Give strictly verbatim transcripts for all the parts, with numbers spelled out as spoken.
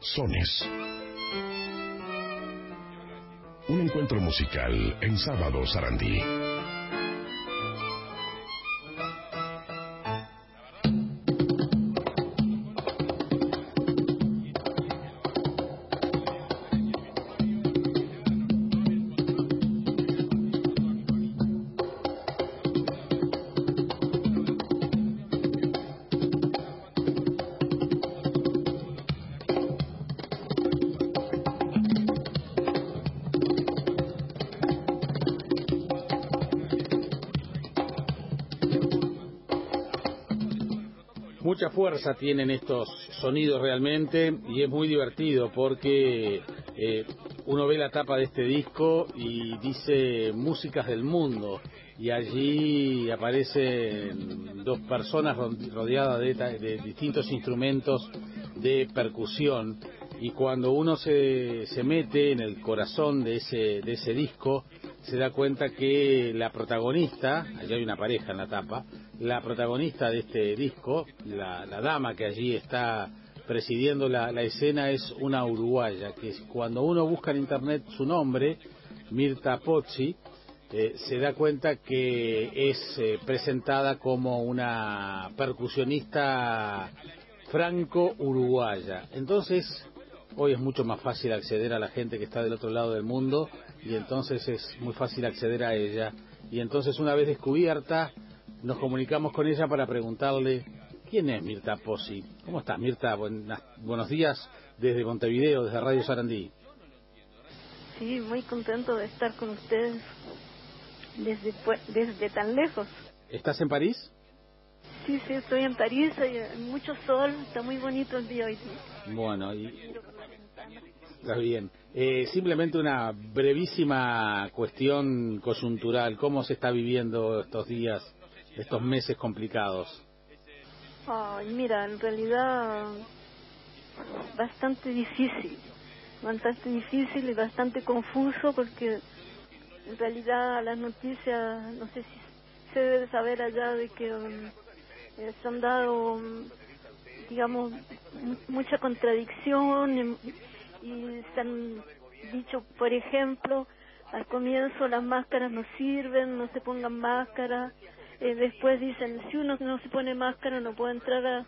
Sones. Un encuentro musical en Sábado Sarandí. Mucha fuerza tienen estos sonidos realmente y es muy divertido porque eh, uno ve la tapa de este disco y dice músicas del mundo y allí aparecen dos personas rodeadas de, de distintos instrumentos de percusión, y cuando uno se, se mete en el corazón de ese, de ese disco se da cuenta que la protagonista, allí hay una pareja en la tapa, la protagonista de este disco, la, la dama que allí está presidiendo la, la escena, es una uruguaya, que cuando uno busca en internet su nombre, Mirta Pozzi, eh, se da cuenta que es eh, presentada como una percusionista franco-uruguaya. Entonces, hoy es mucho más fácil acceder a la gente que está del otro lado del mundo, y entonces es muy fácil acceder a ella, y entonces una vez descubierta nos comunicamos con ella para preguntarle quién es Mirta Pozzi. ¿Cómo estás, Mirta? Buenas, buenos días desde Montevideo, desde Radio Sarandí. Sí, muy contento de estar con ustedes desde, desde tan lejos. ¿Estás en París? Sí, sí, estoy en París, hay mucho sol, está muy bonito el día hoy. Bueno, y está bien. Eh, simplemente una brevísima cuestión coyuntural. ¿Cómo se está viviendo estos días, estos meses complicados? Ay, mira, en realidad bastante difícil, bastante difícil y bastante confuso, porque en realidad las noticias, no sé si se debe saber allá de que um, eh, se han dado, um, digamos, m- mucha contradicción y, y se han dicho, por ejemplo, al comienzo las máscaras no sirven, no se pongan máscaras. Eh, después dicen, si uno no se pone máscara no puede entrar a,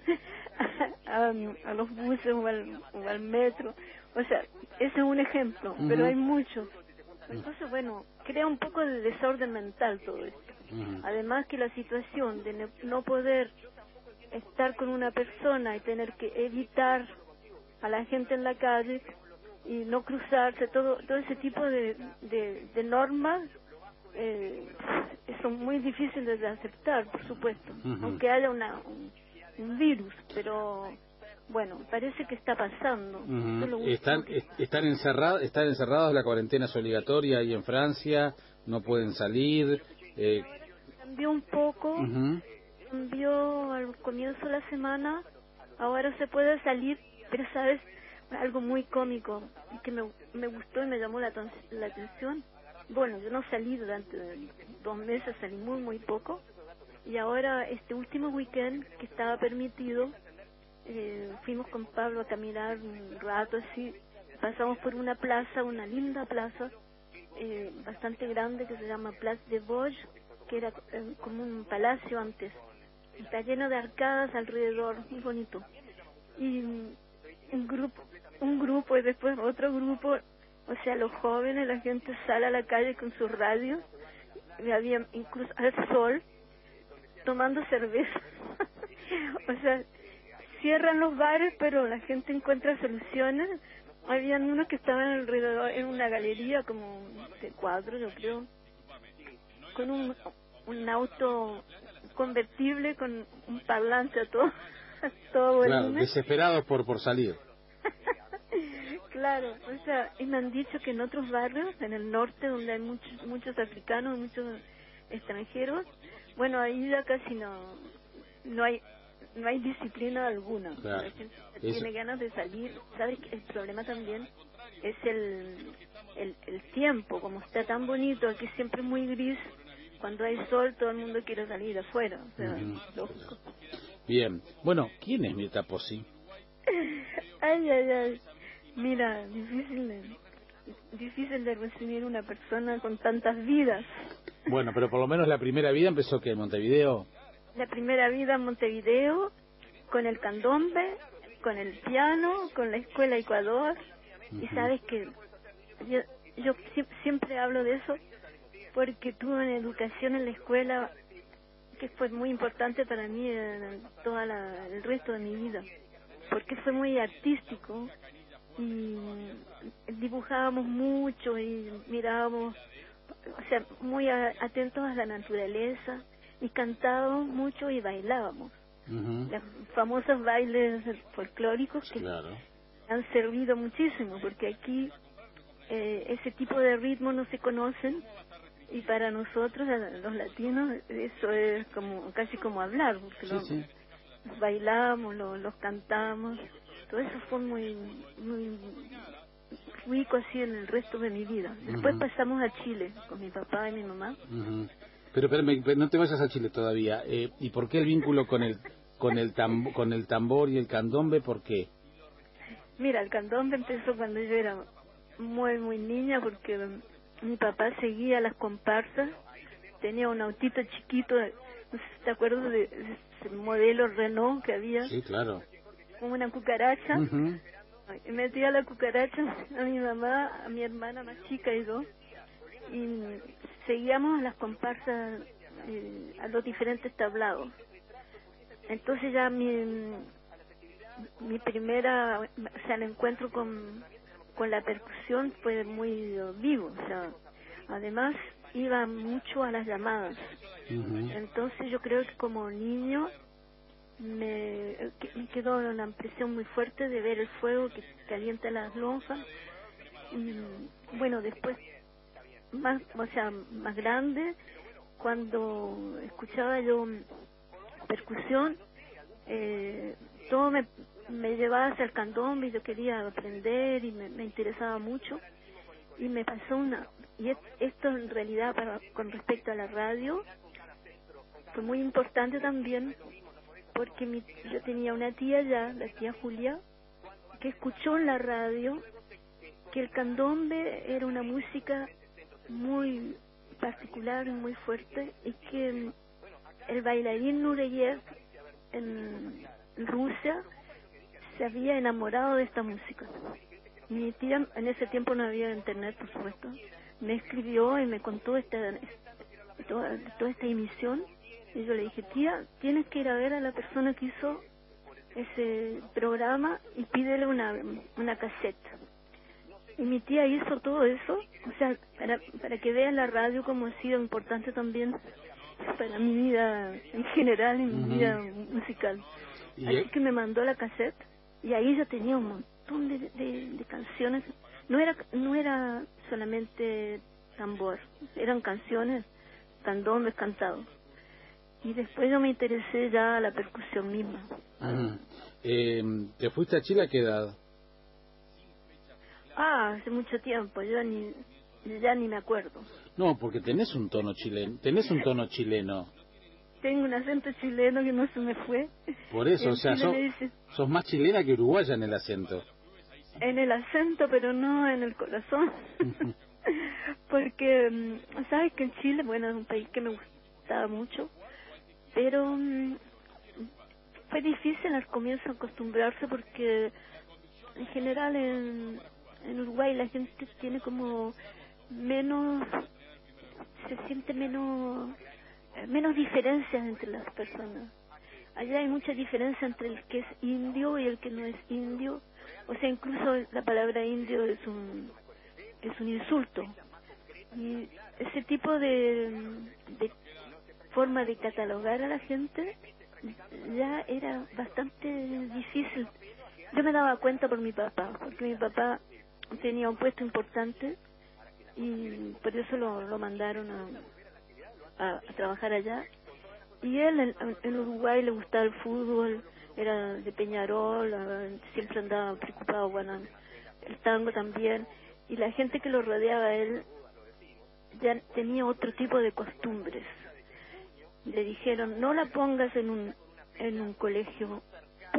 a, a los buses o al, o al metro. O sea, ese es un ejemplo, uh-huh. Pero hay muchos. Entonces, bueno, crea un poco de desorden mental todo esto. Uh-huh. Además que la situación de no poder estar con una persona y tener que evitar a la gente en la calle y no cruzarse, todo todo ese tipo de, de, de normas, eh, son muy difíciles de aceptar, por supuesto, uh-huh. Aunque haya una, un, un virus, pero bueno, parece que está pasando. Uh-huh. Están que... están encerrados, están encerrados, la cuarentena es obligatoria ahí en Francia, no pueden salir. Eh... Ahora cambió un poco, uh-huh. Cambió al comienzo de la semana, ahora se puede salir, pero sabes, algo muy cómico que me, me gustó y me llamó la, la atención. Bueno, yo no salí durante dos meses, salí muy, muy poco. Y ahora, este último weekend que estaba permitido, eh, fuimos con Pablo a caminar un rato así. Pasamos por una plaza, una linda plaza, eh, bastante grande, que se llama Place de Vosges, que era eh, como un palacio antes. Está lleno de arcadas alrededor, muy bonito. Y un grupo, un grupo y después otro grupo. O sea, los jóvenes, la gente sale a la calle con sus radios, y había incluso al sol, tomando cerveza. O sea, cierran los bares, pero la gente encuentra soluciones. Habían unos que estaban alrededor, en una galería como de cuadros, yo creo, con un, un auto convertible, con un parlante a todo, todo volumen. Claro, desesperados por, por salir. Claro, o sea, y me han dicho que en otros barrios, en el norte, donde hay muchos muchos africanos, muchos extranjeros, bueno, ahí ya casi no no hay no hay disciplina alguna. Claro. La gente tiene ganas de salir. ¿Sabes qué? El problema también es el, el el tiempo, como está tan bonito, aquí siempre muy gris. Cuando hay sol, todo el mundo quiere salir afuera. O sea, uh-huh. Lógico. Bien. Bueno, ¿quién es Mirta Pozzi? Ay, ay, ay. Mira, difícil de, difícil de recibir una persona con tantas vidas. Bueno, pero por lo menos la primera vida empezó que en Montevideo. La primera vida en Montevideo, con el candombe, con el piano, con la escuela Ecuador. Uh-huh. Y sabes que yo, yo siempre hablo de eso porque tuve una educación en la escuela que fue muy importante para mí en todo el resto de mi vida, porque fue muy artístico y dibujábamos mucho y mirábamos, o sea, muy atentos a la naturaleza, y cantábamos mucho y bailábamos. Uh-huh. Los famosos bailes folclóricos que claro. han servido muchísimo, porque aquí eh, ese tipo de ritmos no se conocen, y para nosotros, los latinos, eso es como casi como hablar, porque sí, lo, sí. los bailamos, lo, los cantamos, todo eso fue muy, muy rico así en el resto de mi vida. Después uh-huh. pasamos a Chile con mi papá y mi mamá. Uh-huh. Pero, pero, pero no te vayas a Chile todavía. Eh, ¿Y por qué el vínculo con el con el tambo, con el tambor y el candombe? ¿Por qué? Mira, el candombe empezó cuando yo era muy, muy niña, porque mi papá seguía las comparsas. Tenía un autito chiquito, no sé si te acuerdas de ese modelo Renault que había. Sí, claro. Como una cucaracha. Uh-huh. Y metía la cucaracha a mi mamá, a mi hermana más chica y yo. Y seguíamos las comparsas eh, a los diferentes tablados. Entonces ya mi mi primera, o sea, el encuentro con con la percusión fue muy vivo, o sea, además iba mucho a las llamadas. Uh-huh. Entonces yo creo que como niño me, me quedó una impresión muy fuerte de ver el fuego que calienta las lonjas. Y bueno, después más, o sea, más grande, cuando escuchaba yo percusión, eh, todo me, me llevaba hacia el candombe, y yo quería aprender y me, me interesaba mucho. Y me pasó una, y esto en realidad para, con respecto a la radio, fue muy importante también, porque mi, yo tenía una tía ya, la tía Julia, que escuchó en la radio que el candombe era una música muy particular y muy fuerte, y que el bailarín Nureyev en Rusia se había enamorado de esta música. Mi tía, en ese tiempo no había internet, por supuesto, me escribió y me contó esta, toda, toda esta emisión, y yo le dije, tía, tienes que ir a ver a la persona que hizo ese programa y pídele una, una caseta. Y mi tía hizo todo eso, o sea, para, para que vean la radio como ha sido importante también para mi vida en general y mi uh-huh. vida musical. Así es? Que me mandó la cassette, y ahí yo tenía un montón de, de, de canciones. No era no era solamente tambor, eran canciones, candombes cantados. Y después yo me interesé ya a la percusión misma. Uh-huh. eh, ¿Te fuiste a Chile a qué edad? Ah, hace mucho tiempo, yo ni ya ni me acuerdo. No, porque tenés un tono chileno, tenés un tono chileno. Tengo un acento chileno que no se me fue. Por eso, en o sea, sos, dice, sos más chilena que uruguaya en el acento. En el acento, pero no en el corazón. Porque, sabes que en Chile, bueno, es un país que me gustaba mucho, pero um, fue difícil al comienzo acostumbrarse, porque en general en, en Uruguay la gente tiene como menos, se siente menos, menos diferencias entre las personas. Allá hay mucha diferencia entre el que es indio y el que no es indio. O sea, incluso la palabra indio es un es un insulto. Y ese tipo de, de forma de catalogar a la gente ya era bastante difícil. Yo me daba cuenta por mi papá, porque mi papá tenía un puesto importante y por eso lo, lo mandaron a, a, a trabajar allá. Y él en, en Uruguay le gustaba el fútbol, era de Peñarol, siempre andaba preocupado, bueno, el tango también, y la gente que lo rodeaba a él ya tenía otro tipo de costumbres. Le dijeron, no la pongas en un en un colegio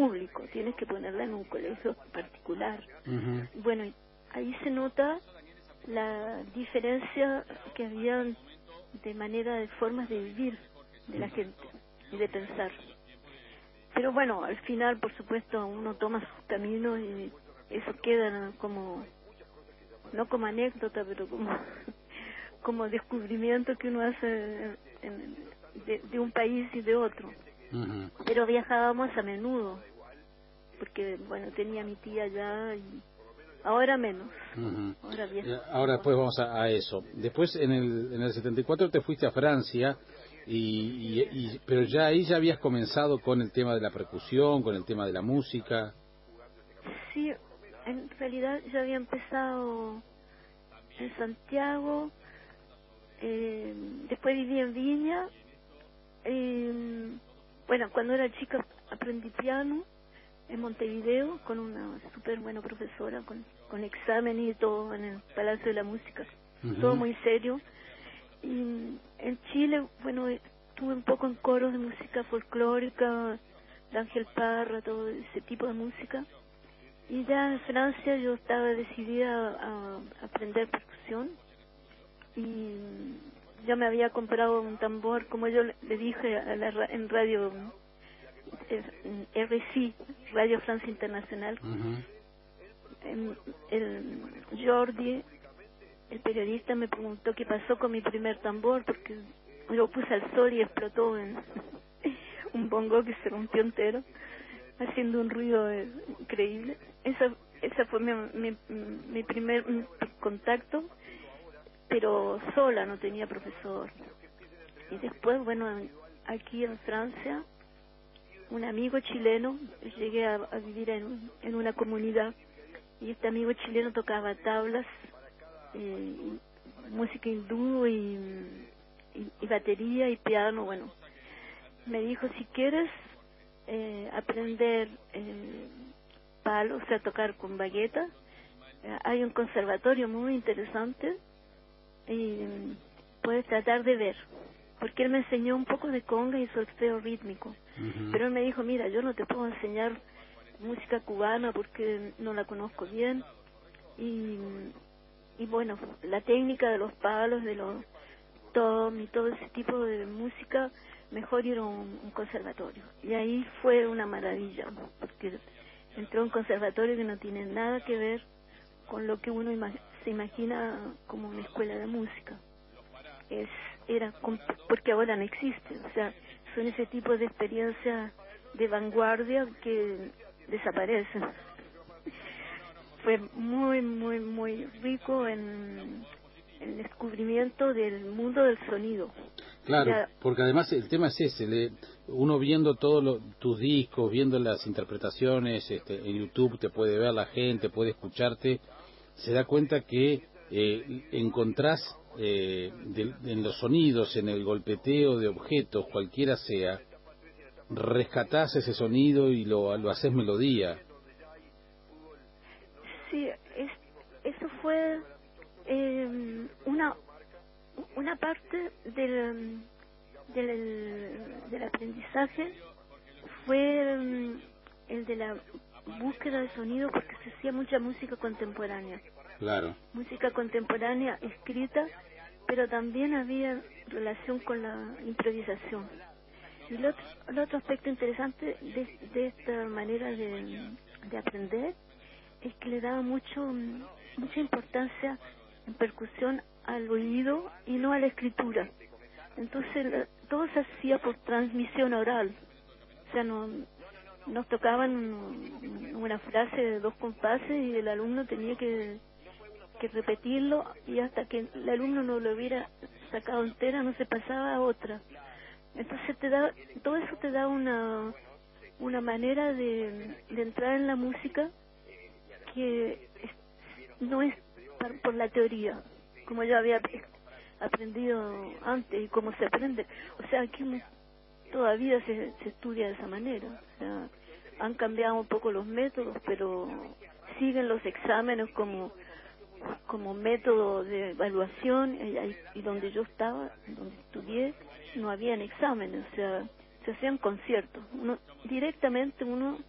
público, tienes que ponerla en un colegio particular. Uh-huh. Bueno, ahí se nota la diferencia que había de manera, de formas de vivir de la gente y de pensar. Pero bueno, al final, por supuesto, uno toma sus caminos y eso queda como, no como anécdota, pero como, como descubrimiento que uno hace en, en, de, de un país y de otro. Uh-huh. Pero viajábamos a menudo, porque, bueno, tenía mi tía allá y ahora menos. Uh-huh. Ahora viajo. Ahora después vamos a, a eso. Después en el, en el setenta y cuatro te fuiste a Francia, y, y, y, pero ya ahí ya habías comenzado con el tema de la percusión, con el tema de la música. Sí, en realidad ya había empezado en Santiago, eh, después viví en Viña, eh, bueno, cuando era chica aprendí piano en Montevideo con una súper buena profesora, con, con examen y todo en el Palacio de la Música, uh-huh. Todo muy serio. Y en Chile, bueno, estuve un poco en coros de música folclórica, de Ángel Parra, todo ese tipo de música. Y ya en Francia yo estaba decidida a, a aprender percusión y yo me había comprado un tambor, como yo le, le dije a la, en radio R C, Radio Francia Internacional. Uh-huh. En, el Jordi, el periodista, me preguntó qué pasó con mi primer tambor, porque lo puse al sol y explotó en un bongo que se rompió entero, haciendo un ruido increíble. Esa, esa fue mi, mi, mi primer contacto, pero sola, no tenía profesor. Y después, bueno, aquí en Francia, un amigo chileno, llegué a, a vivir en, en una comunidad, y este amigo chileno tocaba tablas, eh, música hindú y, y, y batería y piano. Bueno, me dijo, si quieres eh, aprender eh, palo, o sea, tocar con bagueta, eh, hay un conservatorio muy interesante y puedes tratar de ver, porque él me enseñó un poco de conga y solfeo rítmico. Uh-huh. Pero él me dijo, mira, yo no te puedo enseñar música cubana porque no la conozco bien, y, y bueno, la técnica de los palos, de los tom y todo ese tipo de música, mejor ir a un, un conservatorio. Y ahí fue una maravilla, porque entré a un conservatorio que no tiene nada que ver con lo que uno ima- se imagina como una escuela de música. Es era porque ahora no existe, o sea, son ese tipo de experiencias de vanguardia que desaparecen. Fue muy, muy, muy rico en el descubrimiento del mundo del sonido. Claro, ya, porque además el tema es ese, le, uno viendo todos lo, tus discos, viendo las interpretaciones, este, en YouTube te puede ver la gente, puede escucharte, se da cuenta que eh, encontrás eh, de, en los sonidos, en el golpeteo de objetos, cualquiera sea, rescatás ese sonido y lo, lo haces melodía. Sí, es, eso fue eh, una una parte del, del, del aprendizaje, fue um, el de la búsqueda de sonido, porque se hacía mucha música contemporánea. Claro. Música contemporánea escrita, pero también había relación con la improvisación. Y el otro, el otro aspecto interesante de, de esta manera de, de aprender es que le daba mucho mucha importancia en percusión al oído y no a la escritura. Entonces todo se hacía por transmisión oral, o sea, no nos tocaban una frase de dos compases y el alumno tenía que, que repetirlo, y hasta que el alumno no lo hubiera sacado entera no se pasaba a otra. Entonces te da, todo eso te da una una manera de, de entrar en la música que es, no es por, por la teoría, como yo había aprendido antes y cómo se aprende. O sea, aquí todavía se, se estudia de esa manera. O sea, han cambiado un poco los métodos, pero siguen los exámenes como como método de evaluación, y, y donde yo estaba, donde estudié, no habían exámenes, o sea, se hacían conciertos. Uno, directamente uno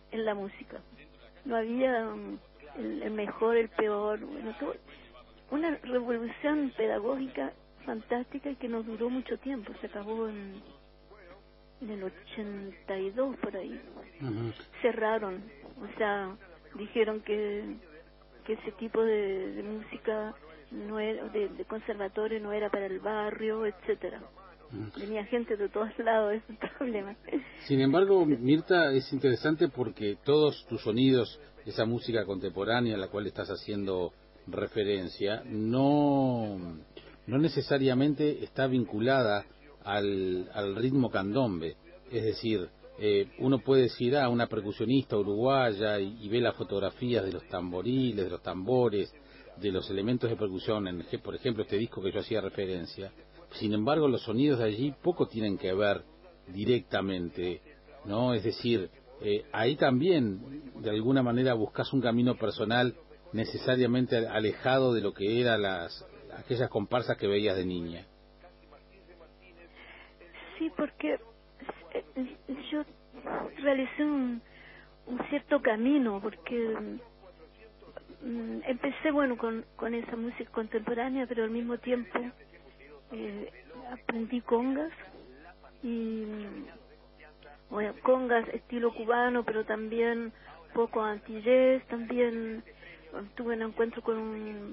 en la música. No había um, el, el mejor, el peor, bueno, todo, una revolución pedagógica fantástica y que no duró mucho tiempo, se acabó en, en el ochenta y dos por ahí. Uh-huh. Cerraron, o sea, dijeron que, que ese tipo de, de música no era, de, de conservatorio no era para el barrio, etcétera. Venía gente de todos lados, es un problema. Sin embargo, Mirta, es interesante porque todos tus sonidos, esa música contemporánea a la cual estás haciendo referencia, no, no necesariamente está vinculada al, al ritmo candombe. Es decir, eh, uno puede decir, ah, una percusionista uruguaya y, y ve las fotografías de los tamboriles, de los tambores, de los elementos de percusión, en, por ejemplo, este disco que yo hacía referencia. Sin embargo, los sonidos de allí poco tienen que ver directamente, ¿no? Es decir, eh, ahí también, de alguna manera, buscas un camino personal necesariamente alejado de lo que eran las aquellas comparsas que veías de niña. Sí, porque yo realicé un, un cierto camino, porque um, empecé, bueno, con, con esa música contemporánea, pero al mismo tiempo Eh, aprendí congas y bueno, congas estilo cubano, pero también poco antillés, también tuve un encuentro con un,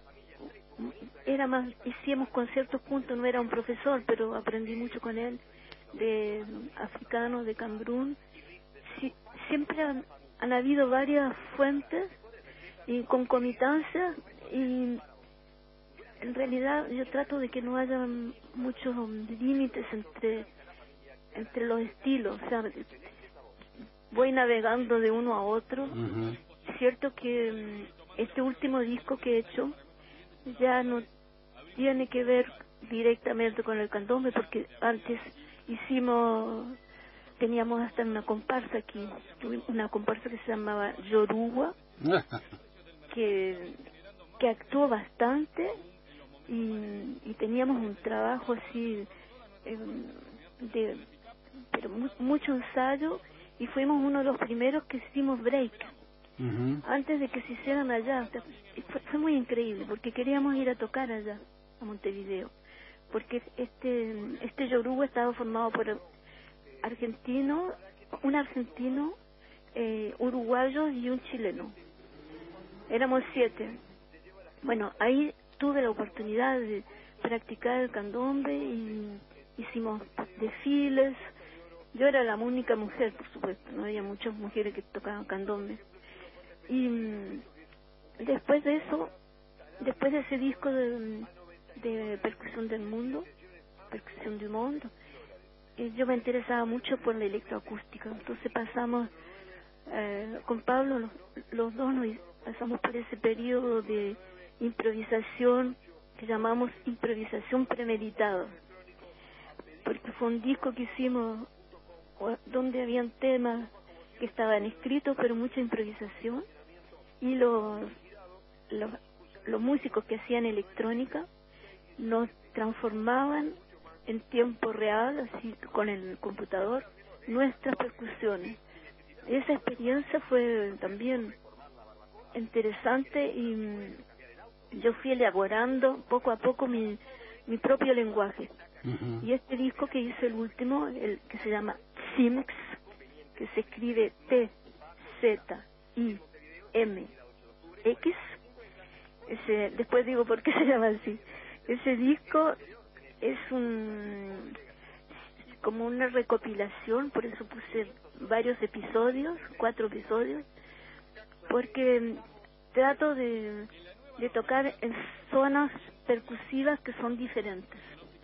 era más, hicimos conciertos juntos, no era un profesor, pero aprendí mucho con él, de africano, de Cambrún. Sí, siempre han, han habido varias fuentes y concomitancias, y en realidad yo trato de que no haya muchos límites entre entre los estilos, o sea, voy navegando de uno a otro. Uh-huh. Cierto que este último disco que he hecho ya no tiene que ver directamente con el candombe, porque antes hicimos, teníamos hasta una comparsa aquí, una comparsa que se llamaba Yoruba, que, que actuó bastante. Y, y teníamos un trabajo así eh, de pero mu mucho ensayo, y fuimos uno de los primeros que hicimos break. Uh-huh. Antes de que se hicieran allá. Fue, fue muy increíble porque queríamos ir a tocar allá a Montevideo, porque este este yoruba estaba formado por argentino, un argentino, eh, uruguayo y un chileno. Éramos siete. Bueno, ahí tuve la oportunidad de practicar el candombe y hicimos desfiles. Yo era la única mujer, por supuesto, no había muchas mujeres que tocaban candombe. Y después de eso, después de ese disco de, de Percusión del Mundo, Percusión du Monde, eh, yo me interesaba mucho por la electroacústica. Entonces pasamos, eh, con Pablo, los, los dos nos pasamos por ese periodo de improvisación que llamamos improvisación premeditada, porque fue un disco que hicimos donde habían temas que estaban escritos, pero mucha improvisación, y los los, los músicos que hacían electrónica nos transformaban en tiempo real, así con el computador, nuestras percusiones. Esa experiencia fue también interesante y yo fui elaborando poco a poco mi, mi propio lenguaje. Uh-huh. Y este disco que hice, el último, el que se llama Simex, que se escribe T Z I M X, ese, después digo por qué se llama así. Ese disco es un como una recopilación, por eso puse varios episodios, cuatro episodios, porque trato de de tocar en zonas percusivas que son diferentes.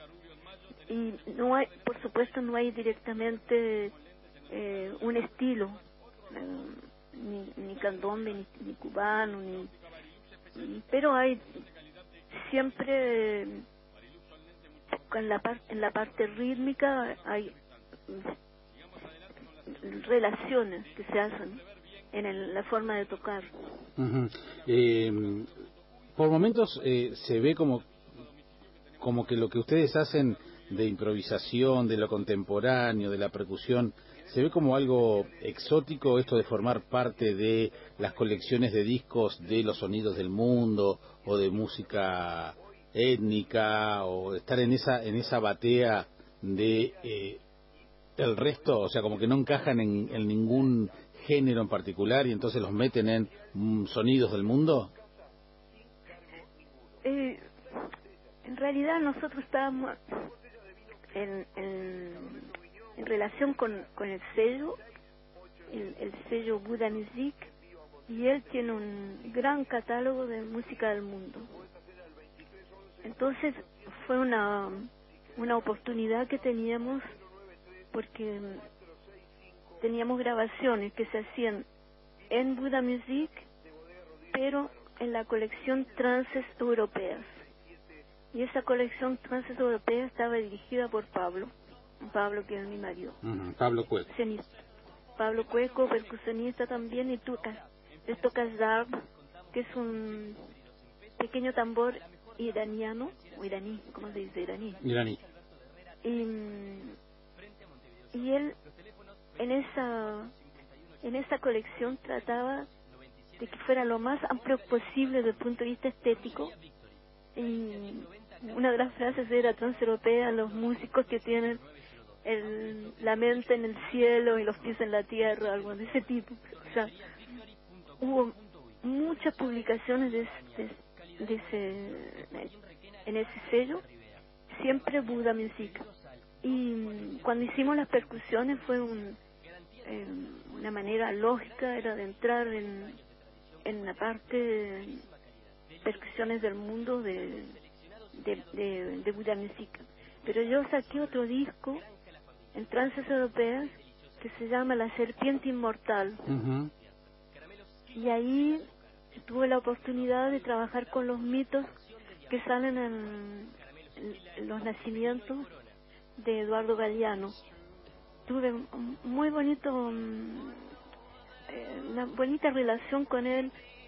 Y no hay, por supuesto, no hay directamente eh, un estilo, eh, ni, ni candombe, ni, ni cubano, ni, pero hay siempre eh, en la parte en la parte rítmica hay relaciones que se hacen en el, la forma de tocar. Uh-huh. eh, por momentos eh, se ve como como que lo que ustedes hacen de improvisación, de lo contemporáneo, de la percusión. ¿Se ve como algo exótico esto de formar parte de las colecciones de discos de los sonidos del mundo o de música étnica o estar en esa en esa batea de eh, el resto, o sea, como que no encajan en, en ningún género en particular y entonces los meten en mm, sonidos del mundo? Eh, en realidad nosotros estábamos en, en, en relación con, con el sello, el, el sello Buddha Music, y él tiene un gran catálogo de música del mundo. Entonces fue una, una oportunidad que teníamos porque teníamos grabaciones que se hacían en Buddha Music, pero en la colección Trances Europeas. Y esa colección Trances Europeas estaba dirigida por Pablo, Pablo que es mi marido. Uh-huh. Pablo Cueco. Pablo Cueco, percusionista también, y toca, él toca zarb, que es un pequeño tambor iraniano, o iraní, ¿cómo se dice? Iraní. Iraní. Y, y él en esa en esa colección trataba de que fuera lo más amplio posible desde el punto de vista estético, y una de las frases era transeuropea, los músicos que tienen el, la mente en el cielo y los pies en la tierra, algo de ese tipo. O sea, hubo muchas publicaciones de, de, de ese, en ese sello, siempre Buddha Music. Y cuando hicimos las percusiones fue un, eh, una manera lógica, era de entrar en, en la parte de percusiones del mundo de, de, de, de Buddha Music. Pero yo saqué otro disco en Trances Europeas que se llama La Serpiente Inmortal. Uh-huh. Y ahí tuve la oportunidad de trabajar con los mitos que salen en, en, en los nacimientos de Eduardo Galeano. Tuve un muy bonito, eh, una bonita relación con él,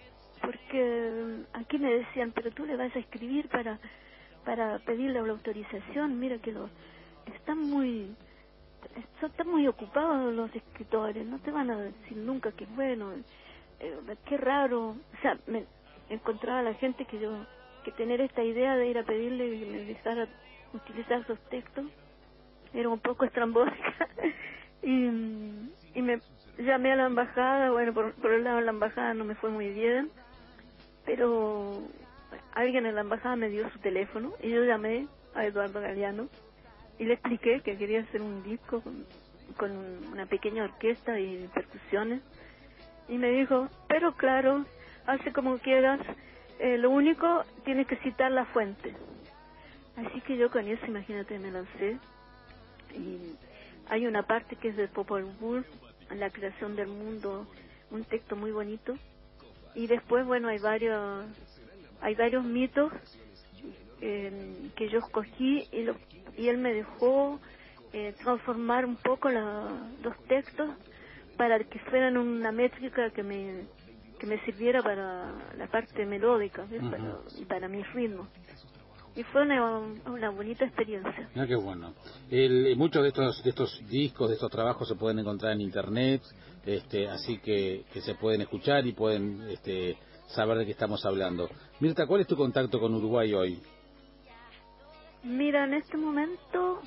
porque aquí me decían, pero tú le vas a escribir para para pedirle la autorización, mira que lo están muy están muy ocupados los escritores, no te van a decir nunca que es bueno, eh, qué raro. O sea, me encontraba la gente que yo que tener esta idea de ir a pedirle y me dejara utilizar esos textos era un poco estrambótica. y, y me llamé a la embajada. Bueno, por, por el lado de la embajada no me fue muy bien, pero alguien en la embajada me dio su teléfono y yo llamé a Eduardo Galeano y le expliqué que quería hacer un disco con, con una pequeña orquesta y percusiones, y me dijo, pero claro, hace como quieras, eh, lo único, tienes que citar la fuente. Así que yo con eso, imagínate, me lancé. Y hay una parte que es de Popol Vuh, la creación del mundo, un texto muy bonito. Y después, bueno, hay varios hay varios mitos eh, que yo escogí, y, lo, y él me dejó eh, transformar un poco la, los textos para que fueran una métrica que me que me sirviera para la parte melódica, ¿ves? Uh-huh. para, para mis ritmos. Y fue una, una bonita experiencia. Ah, qué bueno. El, muchos de estos de estos discos, de estos trabajos se pueden encontrar en internet, este, así que, que se pueden escuchar y pueden este, saber de qué estamos hablando. Mirta, ¿cuál es tu contacto con Uruguay hoy? Mira, en este momento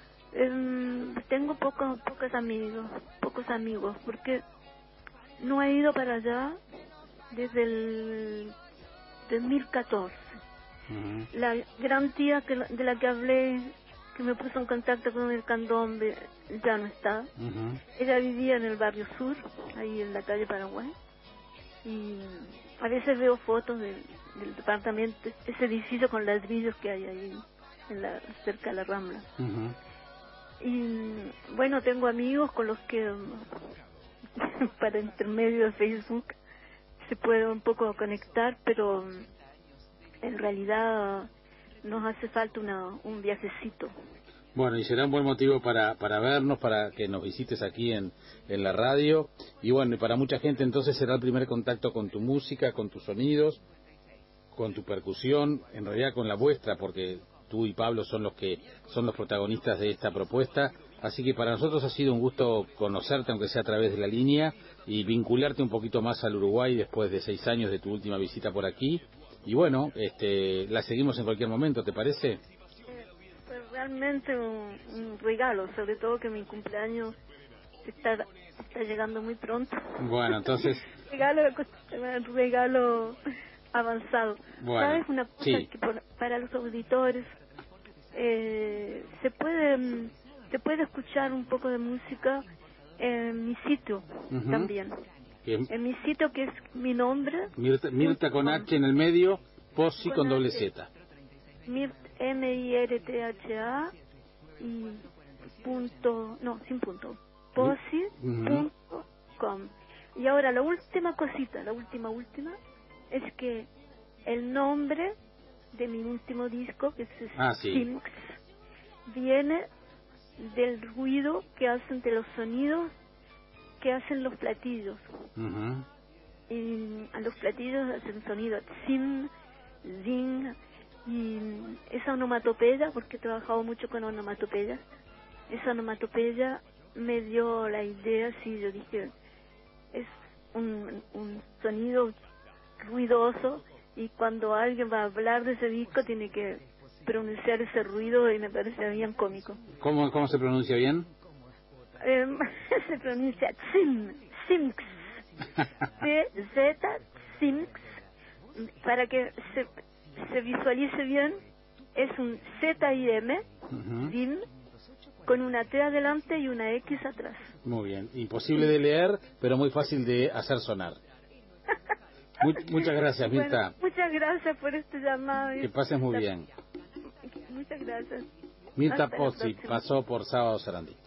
eh, tengo pocos pocos amigos, pocos amigos, porque no he ido para allá desde el dos mil catorce. Uh-huh. La gran tía que, de la que hablé, que me puso en contacto con el candombe, ya no está. Uh-huh. Ella vivía en el barrio sur, ahí en la calle Paraguay, y a veces veo fotos de, del departamento, ese edificio con ladrillos que hay ahí en la, cerca de la Rambla. Uh-huh. Y bueno, tengo amigos con los que para intermedio de Facebook se puede un poco conectar, pero en realidad nos hace falta una, un viajecito. Bueno, y será un buen motivo para para vernos, para que nos visites aquí en, en la radio. Y bueno, y para mucha gente entonces será el primer contacto con tu música, con tus sonidos, con tu percusión, en realidad con la vuestra, porque tú y Pablo son los que son los protagonistas de esta propuesta. Así que para nosotros ha sido un gusto conocerte, aunque sea a través de la línea, y vincularte un poquito más al Uruguay después de seis años de tu última visita por aquí. Y bueno, este, la seguimos en cualquier momento, ¿te parece? Eh, pues realmente un, un regalo, sobre todo que mi cumpleaños está, está llegando muy pronto. Bueno, entonces... regalo, un regalo avanzado. Bueno, ¿Sabes una cosa? Sí. Que por, para los auditores eh, se puede se puede escuchar un poco de música en mi sitio Uh-huh. también. Bien. En mi sitio, que es mi nombre. Mirta, Mirta con H en el medio, Pozzi con doble Z. Mirt, M I R T H A y punto, no, sin punto, Pozzi punto com. Y ahora la última cosita, la última, última, es que el nombre de mi último disco, que es Ah, sí. Sphinx, viene del ruido que hacen, de los sonidos que hacen los platillos. Uh-huh. Y a los platillos hacen sonido zin, zing, y esa onomatopeya, porque he trabajado mucho con onomatopeyas, esa onomatopeya me dio la idea, sí, yo dije, es un, un sonido ruidoso, y cuando alguien va a hablar de ese disco tiene que pronunciar ese ruido, y me parece bien cómico. ¿Cómo, cómo se pronuncia bien? Eh, se pronuncia Zim, Simx, C Z, Simx, para que se, se visualice bien, es un Z I M, Uh-huh. Zim, con una T adelante y una X atrás. Muy bien, imposible de leer, pero muy fácil de hacer sonar. Mu- muchas gracias, Mirta. Bueno, muchas gracias por este llamado. Que pases muy bien. Muchas gracias. Mirta Hasta la Pozzi próxima. pasó por Sábado Sarandí.